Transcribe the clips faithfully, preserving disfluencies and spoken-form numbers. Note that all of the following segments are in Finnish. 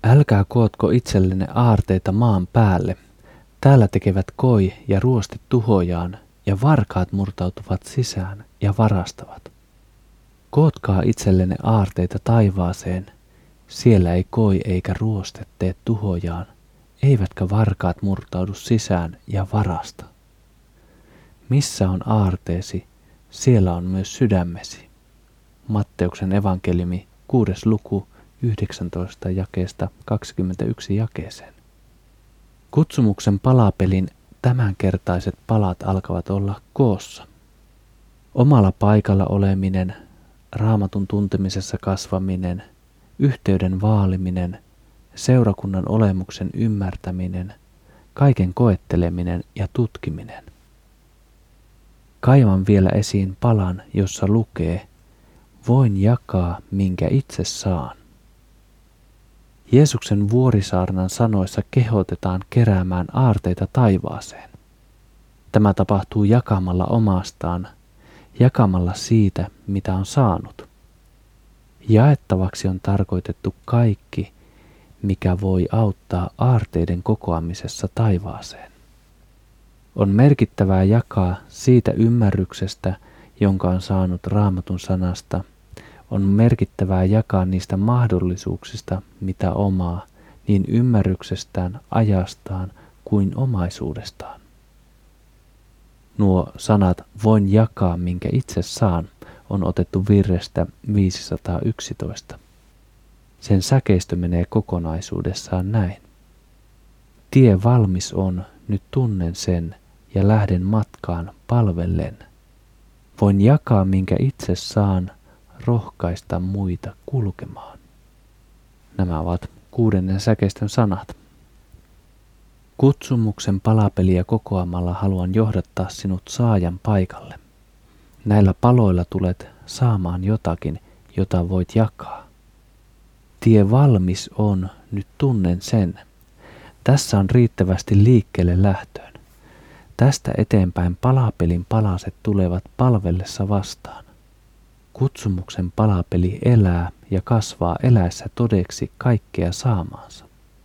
Älkää kootko itsellenne aarteita maan päälle. Täällä tekevät koi ja ruoste tuhojaan, ja varkaat murtautuvat sisään ja varastavat. Kootkaa itsellenne aarteita taivaaseen. Siellä ei koi eikä ruoste tee tuhojaan, eivätkä varkaat murtaudu sisään ja varasta. Missä on aarteesi, siellä on myös sydämesi. Matteuksen evankeliumi, kuudes luku, yhdeksäntoista jakeesta kaksikymmentäyksi jakeeseen. Kutsumuksen palapelin tämänkertaiset palat alkavat olla koossa. Omalla paikalla oleminen, Raamatun tuntemisessa kasvaminen, yhteyden vaaliminen, seurakunnan olemuksen ymmärtäminen, kaiken koetteleminen ja tutkiminen. Kaivan vielä esiin palan, jossa lukee, voin jakaa, minkä itse saan. Jeesuksen vuorisaarnan sanoissa kehotetaan keräämään aarteita taivaaseen. Tämä tapahtuu jakamalla omastaan, jakamalla siitä, mitä on saanut. Jaettavaksi on tarkoitettu kaikki, mikä voi auttaa aarteiden kokoamisessa taivaaseen. On merkittävää jakaa siitä ymmärryksestä, jonka on saanut Raamatun sanasta. On merkittävää jakaa niistä mahdollisuuksista, mitä omaa, niin ymmärryksestään, ajastaan kuin omaisuudestaan. Nuo sanat voin jakaa, minkä itse saan, on otettu virrestä viisisataayksitoista. Sen säkeistö menee kokonaisuudessaan näin. Tie valmis on, nyt tunnen sen, ja lähden matkaan palvellen. Voin jakaa, minkä itse saan, rohkaista muita kulkemaan. Nämä ovat kuudennen säkeistön sanat. Kutsumuksen palapeliä kokoamalla haluan johdattaa sinut saajan paikalle. Näillä paloilla tulet saamaan jotakin, jota voit jakaa. Tie valmis on, nyt tunnen sen. Tässä on riittävästi liikkeelle lähtöön. Tästä eteenpäin palapelin palaset tulevat palvellessa vastaan. Kutsumuksen palapeli elää ja kasvaa eläessä todeksi kaikkea saamaansa.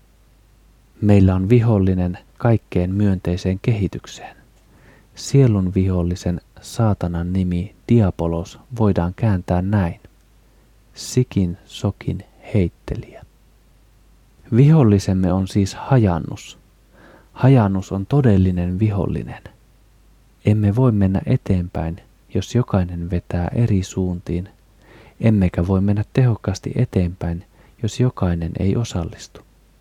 Meillä on vihollinen kaikkeen myönteiseen kehitykseen. Sielun vihollisen saatanan nimi Diabolos voidaan kääntää näin. Sikin sokin heittelijä. Vihollisemme on siis hajannus. Hajannus on todellinen vihollinen. Emme voi mennä eteenpäin, jos jokainen vetää eri suuntiin, emmekä voi mennä tehokkaasti eteenpäin, jos jokainen ei osallistu.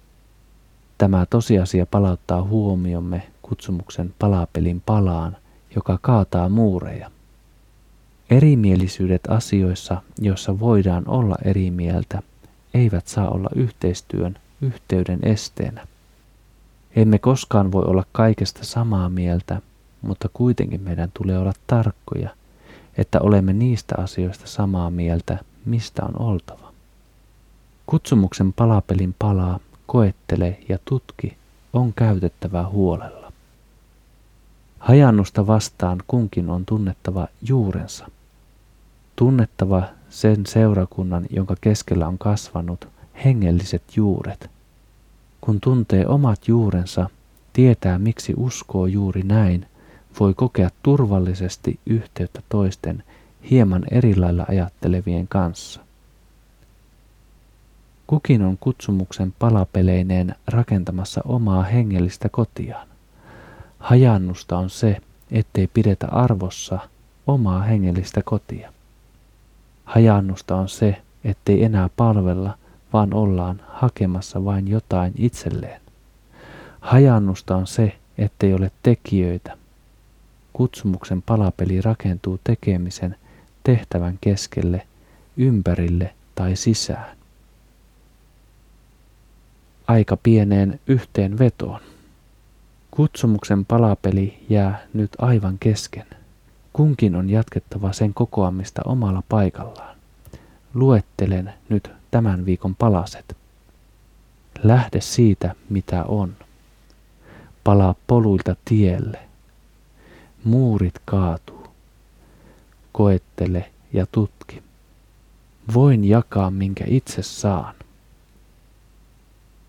Tämä tosiasia palauttaa huomiomme kutsumuksen palapelin palaan, joka kaataa muureja. Erimielisyydet asioissa, joissa voidaan olla eri mieltä, eivät saa olla yhteistyön, yhteyden esteenä. Emme koskaan voi olla kaikesta samaa mieltä, mutta kuitenkin meidän tulee olla tarkkoja, että olemme niistä asioista samaa mieltä, mistä on oltava. Kutsumuksen palapelin palaa, koettele ja tutki on käytettävä huolella. Hajannusta vastaan kunkin on tunnettava juurensa. Tunnettava sen seurakunnan, jonka keskellä on kasvanut, hengelliset juuret. Kun tuntee omat juurensa, tietää miksi uskoo juuri näin, voi kokea turvallisesti yhteyttä toisten hieman eri lailla ajattelevien kanssa. Kukin on kutsumuksen palapeleineen rakentamassa omaa hengellistä kotiaan. Hajannusta on se, ettei pidetä arvossa omaa hengellistä kotia. Hajannusta on se, ettei enää palvella, vaan ollaan hakemassa vain jotain itselleen. Hajannusta on se, ettei ole tekijöitä. Kutsumuksen palapeli rakentuu tekemisen, tehtävän keskelle, ympärille tai sisään. Aika pieneen yhteenvetoon. Kutsumuksen palapeli jää nyt aivan kesken. Kunkin on jatkettava sen kokoamista omalla paikallaan. Luettelen nyt tämän viikon palaset. Lähde siitä, mitä on. Palaa poluilta tielle. Muurit kaatuu. Koettele ja tutki. Voin jakaa, minkä itse saan.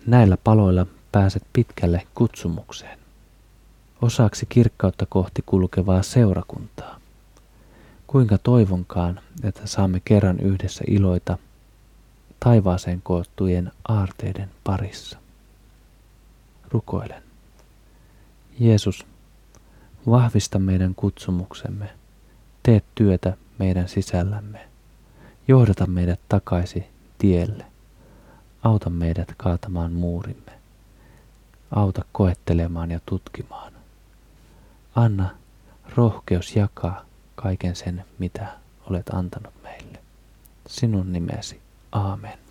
Näillä paloilla pääset pitkälle kutsumukseen, osaksi kirkkautta kohti kulkevaa seurakuntaa. Kuinka toivonkaan, että saamme kerran yhdessä iloita taivaaseen koottujen aarteiden parissa. Rukoilen. Jeesus, vahvista meidän kutsumuksemme, tee työtä meidän sisällämme, johdata meidät takaisin tielle, auta meidät kaatamaan muurimme, auta koettelemaan ja tutkimaan. Anna rohkeus jakaa kaiken sen, mitä olet antanut meille. Sinun nimesi. Aamen.